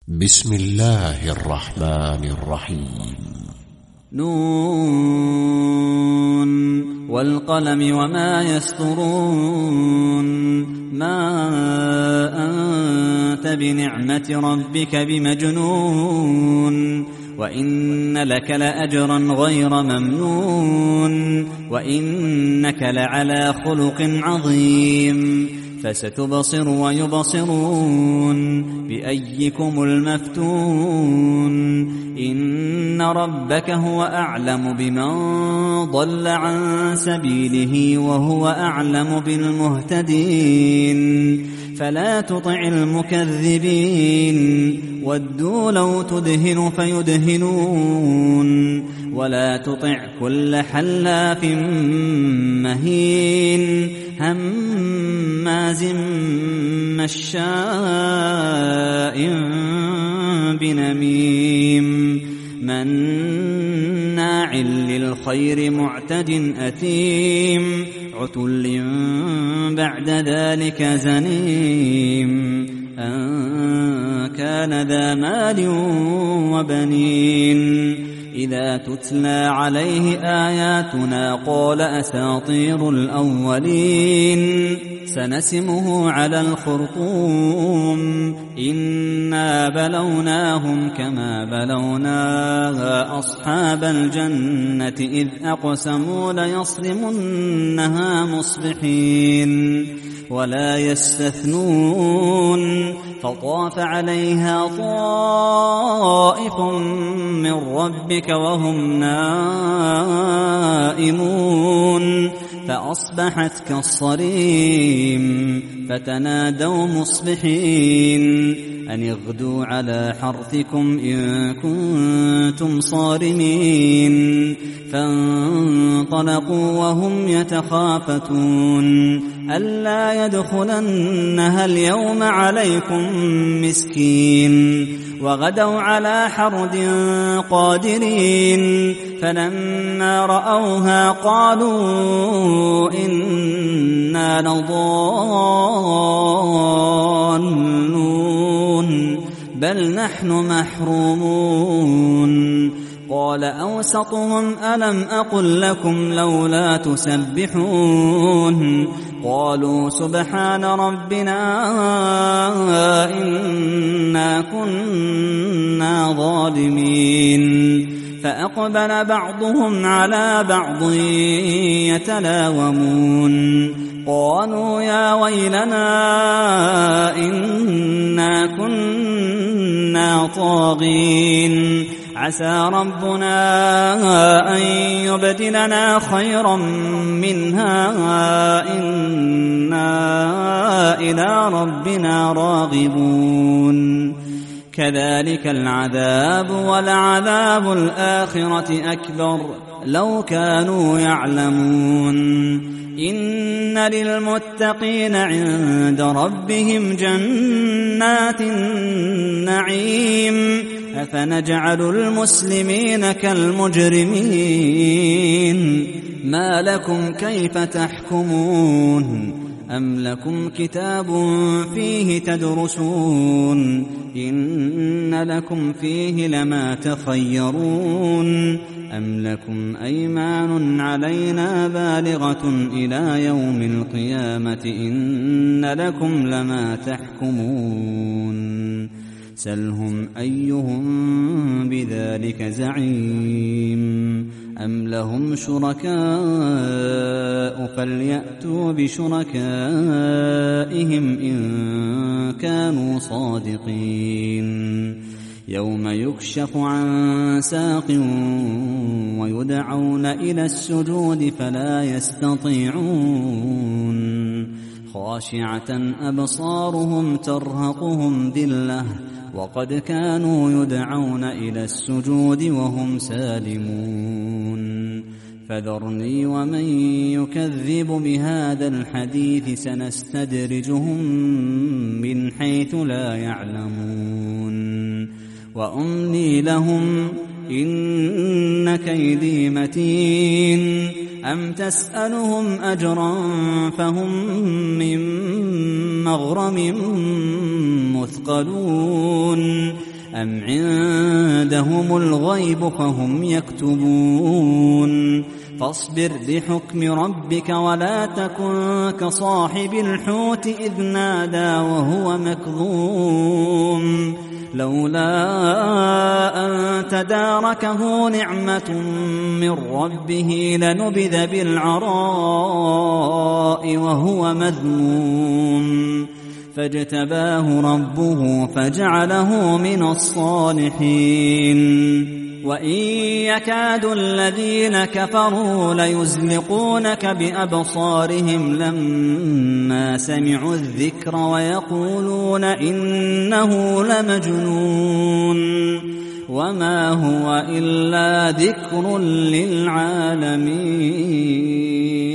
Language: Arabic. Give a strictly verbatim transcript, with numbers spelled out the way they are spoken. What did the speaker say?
بسم الله الرحمن الرحيم. نون والقلم وما يسطرون. ما أنت بنعمة ربك بمجنون، وإن لك لأجرا غير ممنون، وإنك لعلى خلق عظيم. فستبصر ويبصرون بأيكم المفتون. إن ربك هو أعلم بمن ضل عن سبيله وهو أعلم بالمهتدين. فلا تطع المكذبين، ودوا لو تدهن فيدهنون. ولا تطع كل حلاف مهين هماز مشاء بنميم مناع للخير معتد أثيم عتل بعد ذلك زنيم. أن كان ذا مال وبنين. إذا تتلى عليه آياتنا قال أساطير الأولين. سنسمه على الخرطوم. إنا بلوناهم كما بلونا أصحاب الجنة إذ أقسموا ليصرمنها مصبحين ولا يستثنون. فطاف عليها طائف من ربك وهم نائمون فأصبحت كالصريم. فتنادوا مصبحين أن اغدوا على حرثكم إن كنتم صارمين. فانطلقوا وهم يتخافتون ألا يدخلنها اليوم عليكم مسكين. وغدوا على حرد قادرين. فلما رأوها قالوا إنا لضالون بل نحن محرومون. قال أوسطهم ألم أقل لكم لولا تسبحون. قالوا سبحان ربنا إنا كنا ظالمين. فأقبل بعضهم على بعض يتلاومون. قالوا يا ويلنا إنا كنا طاغين. عسى ربنا أن يبدلنا خيرا منها إنا إلى ربنا راغبون. كذلك العذاب ولعذاب الآخرة أكبر لو كانوا يعلمون. إن للمتقين عند ربهم جنات النعيم. أفنجعل المسلمين كالمجرمين. ما لكم كيف تحكمون؟ أم لكم كتاب فيه تدرسون؟ إن لكم فيه لما تخيرون. أم لكم أيمان علينا بالغة إلى يوم القيامة إن لكم لما تحكمون. سلهم أيهم بذلك زعيم. أم لهم شركاء فليأتوا بشركائهم إن كانوا صادقين. يوم يكشف عن ساق ويدعون إلى السجود فلا يستطيعون. خاشعة أبصارهم ترهقهم ذلة وقد كانوا يدعون إلى السجود وهم سالمون. فذرني ومن يكذب بهذا الحديث سنستدرجهم من حيث لا يعلمون. وأملي لهم إن كيدي متين. أم تسألهم أجرا فهم من مغرم مثقلون أم عندهم الغيب فهم يكتبون فاصبر بحكم ربك ولا تكن كصاحب الحوت إذ نادى وهو مكظوم لولا أن تداركه نعمة من ربه لنبذ بالعراء وهو مذموم فاجتباه ربه فجعله من الصالحين وإن يكاد الذين كفروا ليزلقونك بأبصارهم لما سمعوا الذكر ويقولون إنه لمجنون وما هو إلا ذكر للعالمين.